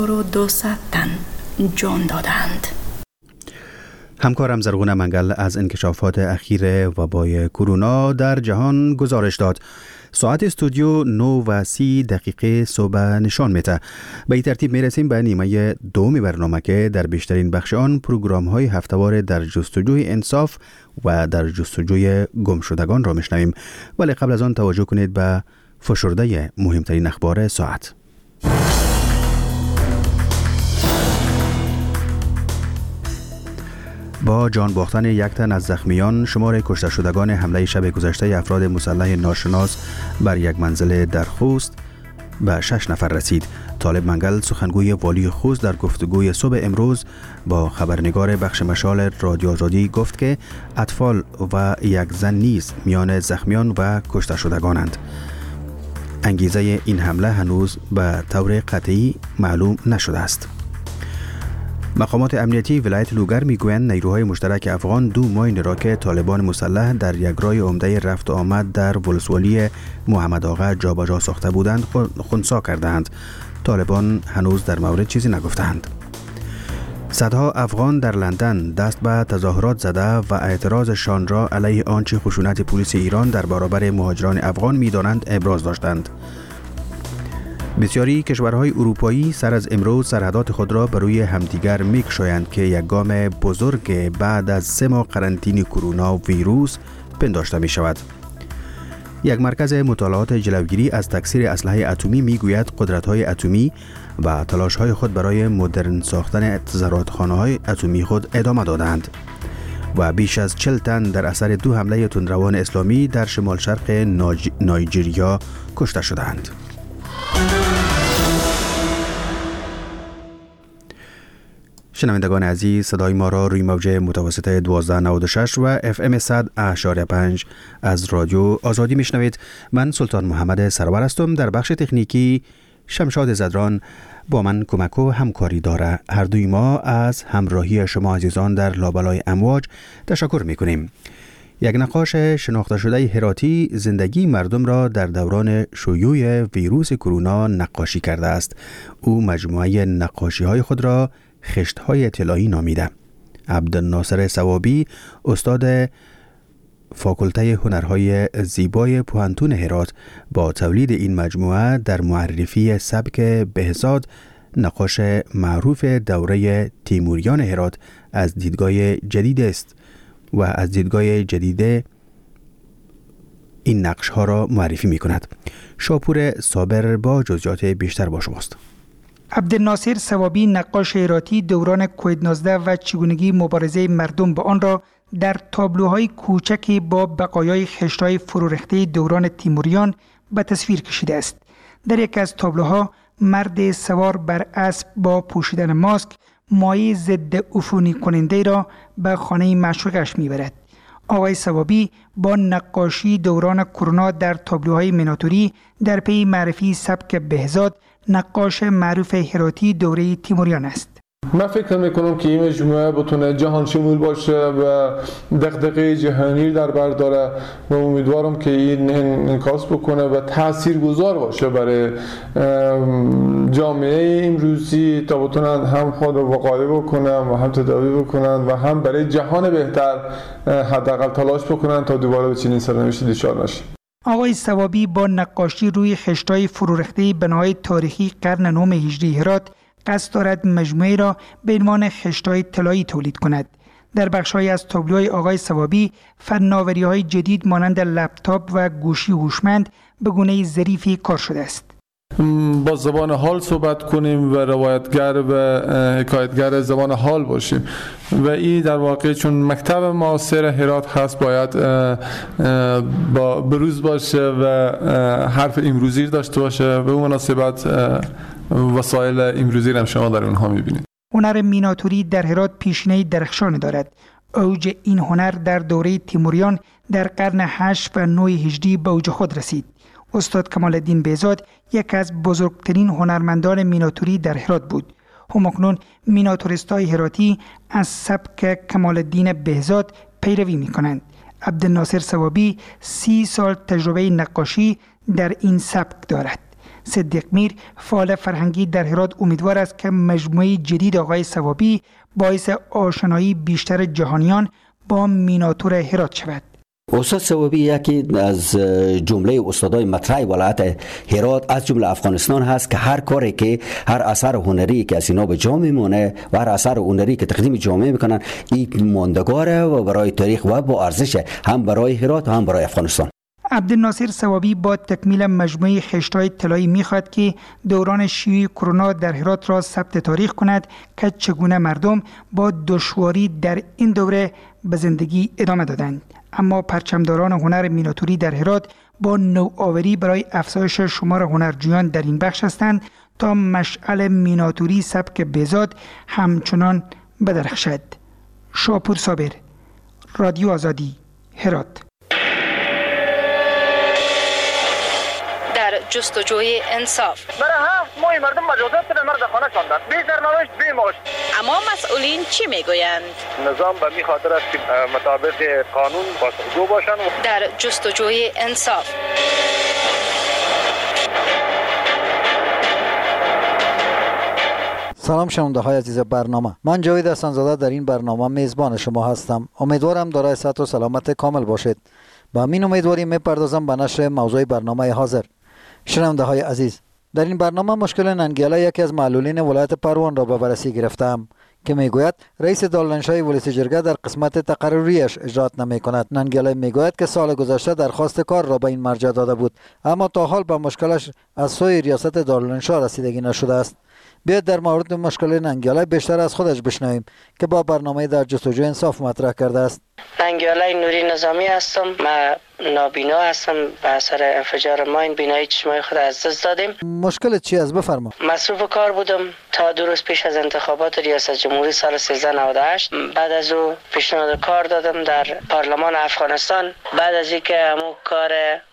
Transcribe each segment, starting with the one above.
200 تن جان دادند. همکارم زرغونه منگل از انکشافات اخیر وبای کرونا در جهان گزارش داد. ساعت استودیو 9:30 صبح نشان میده. به این ترتیب میرسیم به نیمه دوم برنامه که در بیشترین بخش آن پروگرام های هفته‌وار در جستجوی انصاف و در جستجوی گمشدگان را میشنویم. ولی قبل از آن توجه کنید به فشرده مهمترین اخبار ساعت. با جان باختن یک تن از زخمیان، شمار کشته شدگان حمله شب گذشته افراد مسلح ناشناس بر یک منزل در خوست به 6 نفر رسید. طالب منگل، سخنگوی والی خوست، در گفتگوی صبح امروز با خبرنگار بخش مشال رادیو آزادی گفت که اطفال و یک زن نیز میان زخمیان و کشته شدگانند. انگیزه این حمله هنوز به طور قطعی معلوم نشده است. مقامات امنیتی ولایت لوگر میگویند نیروهای مشترک افغان 2 ماین را که طالبان مسلح در یک راه عمده رفت و آمد در ولسوالی محمد آقا جابجا ساخته بودند خنثی کردند. طالبان هنوز در مورد چیزی نگفتند. صدها افغان در لندن دست به تظاهرات زده و اعتراضشان را علیه آنچه خشونت پلیس ایران در برابر مهاجران افغان می‌دانند ابراز داشتند. بسیاری کشورهای اروپایی سر از امروز سرحدات خود را بر روی همدیگر می‌گشایند که یک گام بزرگ بعد از 3 ماه قرنطینه کرونا ویروس پنداشته می شود. یک مرکز مطالعات جلوگیری از تکثیر اسلحه اتمی میگوید قدرت‌های اتمی و تلاش‌های خود برای مدرن ساختن زرادخانه‌های اتمی خود ادامه دادند و بیش از 40 تن در اثر 2 حمله تندروان اسلامی در شمال شرق نایجریا کشته شدند. شنوندگان عزیز، صدای ما را روی موج متوسط 1296 و FM 100.5 از رادیو آزادی میشنوید. من سلطان محمد سرور هستم. در بخش تکنیکی شمشاد زدران با من کمک و همکاری داره. هر دوی ما از همراهی شما عزیزان در لابلای امواج تشکر میکنیم. یک نقاش شناخته شده هراتی زندگی مردم را در دوران شیوع ویروس کرونا نقاشی کرده است. او مجموعه نقاشی های خود را خشت‌های طلایی نامیده. عبدالناصر ثوابی، استاد فاکولته هنرهای زیبای پوهنتون هرات، با تولید این مجموعه در معرفی سبک بهزاد، نقاش معروف دوره تیموریان هرات، از دیدگاه جدید است و از دیدگاه جدید این نقش ها را معرفی می کند. شاپور صابر با جزئیات بیشتر با شماست. عبدالناصر ثوابی، نقاش هراتی دوران کووید 19 و چگونگی مبارزه مردم با آن را در تابلوهای کوچکی با بقایای خشت‌های فرورخته دوران تیموریان به تصویر کشیده است. در یک از تابلوها مرد سوار بر اسب با پوشیدن ماسک مایع ضد عفونی کننده را به خانه معشوقش میبرد. آقای ثوابی با نقاشی دوران کرونا در تابلوهای میناتوری در پی معرفی سبک بهزاد، نقاش معروف هراتی دوره تیموریان است. من فکر میکنم که این مجموعه بتونه جهان شمول باشه و دغدغه جهانی در بر داره و امیدوارم که این انعکاس بکنه و تاثیرگذار باشه برای جامعه امروزی تا بتونن هم خود رو وقایع بکنن و هم تداوی بکنن و هم برای جهان بهتر حداقل تلاش بکنن تا دوباره به چنین سرنوشتی دچار نشیم. آقای ثوابی با نقاشی روی خشت‌های فرورخته بناهای تاریخی قرن 9 هجری هرات قصد دارد مجموعه را به عنوان خشت‌های طلایی تولید کند. در بخش‌هایی از تابلوهای آقای ثوابی فناوری‌های جدید مانند لپتاپ و گوشی هوشمند به گونه ظریفی کار شده است. با زبان حال صحبت کنیم و روایتگر و حکایتگر زبان حال باشیم و این در واقع چون مکتب معاصر هرات هست باید با بروز باشه و حرف امروزی داشته باشه. به اون مناسبت وسایل امروزی هم شما در اونها میبینید. هنر میناتوری در هرات پیشینه درخشانی دارد. اوج این هنر در دوره تیموریان در قرن 8 و 9 هجری به اوج خود رسید. استاد کمال الدین بهزاد یک از بزرگترین هنرمندان میناتوری در هرات بود. همکنون میناتوریستای هراتی از سبک کمال الدین بهزاد پیروی می کنند. عبدالناصر ثوابی 30 سال تجربه نقاشی در این سبک دارد. صدیق میر فعال فرهنگی در هرات امیدوار است که مجموعه جدید آقای ثوابی باعث آشنایی بیشتر جهانیان با میناتور هرات شود. استاد ثوابی یکی از جمله استادای مطرح ولایت هرات از جمله افغانستان هست که هر کاری که هر اثر هنری که از اینا به جا میمونه و هر اثر هنری که تقدیم جامعه میکنن این ماندگاره و برای تاریخ و با ارزش هم برای هرات و هم برای افغانستان. عبدالناصر ثوابی با تکمیل مجموعه خشت‌های طلایی می‌خواهد که دوران شیوع کرونا در هرات را ثبت تاریخ کند که چگونه مردم با دشواری در این دوره به زندگی ادامه دادند. اما پرچمداران هنر میناتوری در هرات با نوآوری برای افزایش شمار هنرجویان در این بخش هستند تا مشعل میناتوری سبک بهزاد همچنان بدرخشد. شاپور صابر، رادیو آزادی، هرات. جستجوی انصاف. برای 7 ماه مردم مجازات به مرد خانه شاندند. بی سرنوشت بی معاش. اما مسئولین چی میگویند؟ نظام به می خاطر است که مطابق قانون پاسخگو باشند. در جستجوی انصاف. سلام شنونده های عزیز برنامه، من جاوید حسن‌زاده در این برنامه میزبان شما هستم. امیدوارم دارای صحت و سلامت کامل باشید. با همین امیدواری میپردازم به نشر موضوع برنامه حاضر. شنونده های عزیز، در این برنامه مشکل ننگیاله یکی از معلولین ولایت پروان را به بررسی گرفتم که میگوید رئیس دارالانشای ولایت جرگه در قسمت تقرریش اجرات نمی کند. ننگیاله میگوید که سال گذشته درخواست کار را به این مرجع داده بود، اما تا حال به مشکلش از سوی ریاست دارالانشا رسیدگی نشده است. بیاید در مورد مشکل ننگیاله بیشتر از خودش بشنویم که با برنامه در جستجوی انصاف مطرح کرده است. ننگیاله نوری نظامی هستم. من نابینا هستم. به اثر انفجار ماین بینایی چشمای خود از دست دادیم. مشکل چی است؟ بفرما. مصروف کار بودم تا 2 روز پیش از انتخابات ریاست جمهوری سال 1398. بعد از او پیشنهاد کار دادم در پارلمان افغانستان. بعد از اینکه همون کار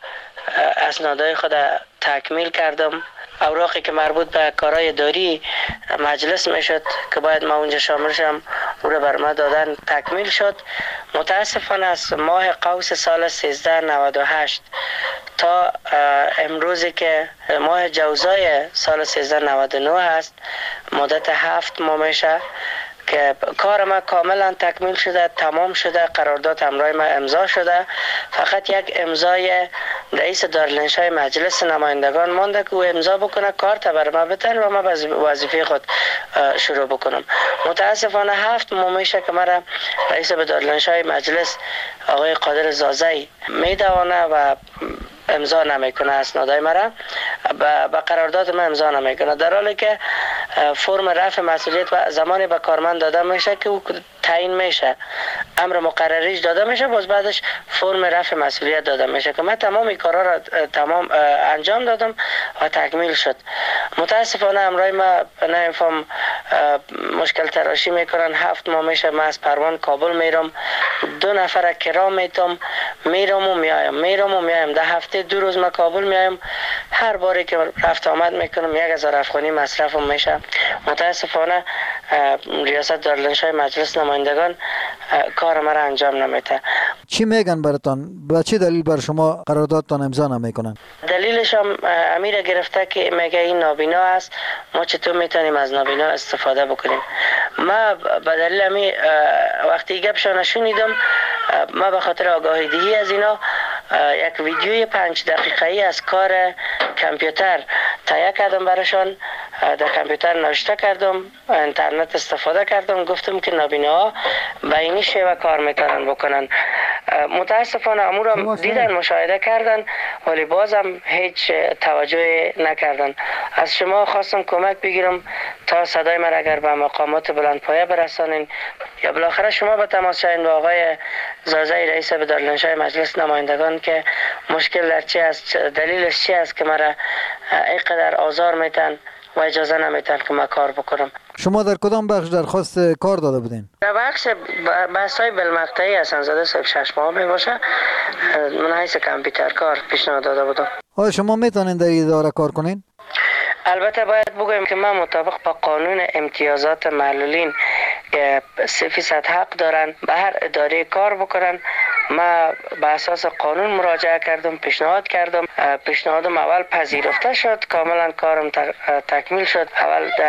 اسنادهای خود تکمیل کردم، اوراقی که مربوط به کارهای اداری مجلس میشد که باید ما اونجا شامل شم، او را بر ما دادن، تکمیل شد. متاسفانه از ماه قوس سال 1398 تا امروزی که ماه جوزای سال 1399 هست، مدت 7 ماه میشه که کار ما کاملا تکمیل شده، تمام شده، قرارداد همراه ما امضا شده. فقط یک امضای رئیس دارالانشای مجلس نمایندگان مانده که او امضا بکنه، کارت بر ما بتن و ما وظیفه خود شروع بکنم. متاسفانه 7 ماه میشه که مرا رئیس دارالانشای مجلس آقای قادر زازی میدوانه و امضا نمیکنه، اسنادای مرا به قرارداد من امضا نمیکنه، در حالی که فرم رفع مسئولیت و زمانی به کارمند داده میشه که او تعیین میشه، امر مقرریش داده میشه، باز بعدش فرم رفع مسئولیت داده میشه که من تمام کارا را انجام دادم و تکمیل شد. متاسفانه امرای ما نمیفهم مشکل تراشی میکنن. 7 ماه میشه من از پروان کابل میرم، 2 نفر کرا میتم، میرم و میایم. در هفته 2 روز من کابل میایم. هر باری که رفت آمد میکنم 1000 افغانی مصرفم میشه. متاسفانه ریاست دارالانشای مجلس نمایندگان کار ما را انجام نمیده. چی میگن براتون؟ به چه دلیل بر شما قراردادتان امضا نمیکنن؟ دلیلش هم امیر گرفته که میگه این نابینا است، ما چطور میتونیم از نابینا استفاده بکنیم. ما به دلیل امی وقتی گپشان شنیدم، ما به خاطر آگاهی دهی از اینا یک ویدیوی 5 دقیقه‌ای از کار کامپیوتر تهیه کردم براشان. در کامپیوتر نوشته کردم، اینترنت استفاده کردم، گفتم که نابیناها به این شیوه کار میتونن بکنن. متاسفانه امور دیدن، مشاهده کردن، ولی بازم هیچ توجه نکردن. از شما خواستم کمک بگیرم تا صدای من اگر به مقامات بلندپایه برسانین یا بالاخره شما به تماس شوین با آقای زازی رئیس دارالانشای مجلس نمایندگان که مشکل در چی است، دلیلش چی است که مرا اینقدر آزار میتن و اجازه نمیتن که ما کار بکنم. شما در کدام بخش درخواست کار داده بودین؟ در بخش بحث‌های بالمقطعی حسن‌زاده صاحب 6 ماه می باشه. من حیث کامپیوتر کار پیشنهاد داده بودم. آیا شما میتونین در اداره کار کنین؟ البته باید بگویم که من مطابق با قانون امتیازات معلولین که 3% حق دارن به هر اداره کار بکنن ما به اساس قانون مراجعه کردم، پیشنهاد کردم، پیشنهادم اول پذیرفته شد، کاملا کارم تکمیل شد. اول